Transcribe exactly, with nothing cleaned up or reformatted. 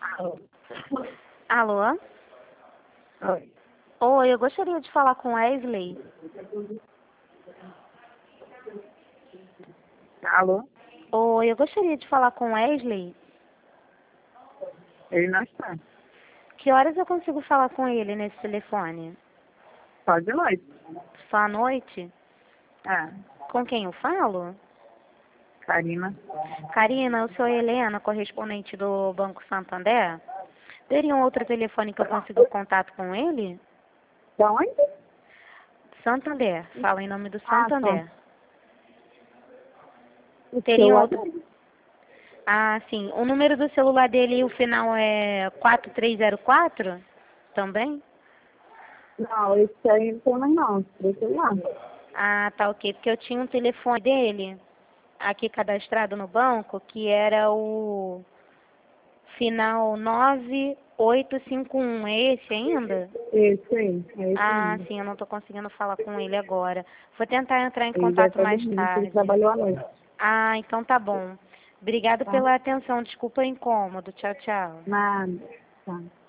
Alô? Alô? Oi. Oi, eu gostaria de falar com Wesley. Alô? Oi, eu gostaria de falar com Wesley. Ele não está. Que horas eu consigo falar com ele nesse telefone? Só de noite. Só à noite? Ah, Com quem eu falo? Karina. Karina, eu sou a Helena, correspondente do Banco Santander. Teria um outro telefone que eu consiga contato com ele? De onde? Santander, fala em nome do Ah, Santander. tá. O Teria um celular outro... dele. Ah, sim. O número do celular dele, o final é quatro três zero quatro? Também? Não, esse aí não tem mais não. Deixa eu lá. Ah, tá ok. Porque eu tinha um telefone dele aqui cadastrado no banco que era o final nove oito cinco um. É esse ainda? Esse aí. É esse Ah, ainda. sim, eu não estou conseguindo falar com ele agora. Vou tentar entrar em Ele deve contato estar mais dormindo, porque ele tarde. trabalhou à noite. Ah, então tá bom. Obrigada Tá? pela atenção. Desculpa o incômodo. Tchau, tchau. Nada. Tá.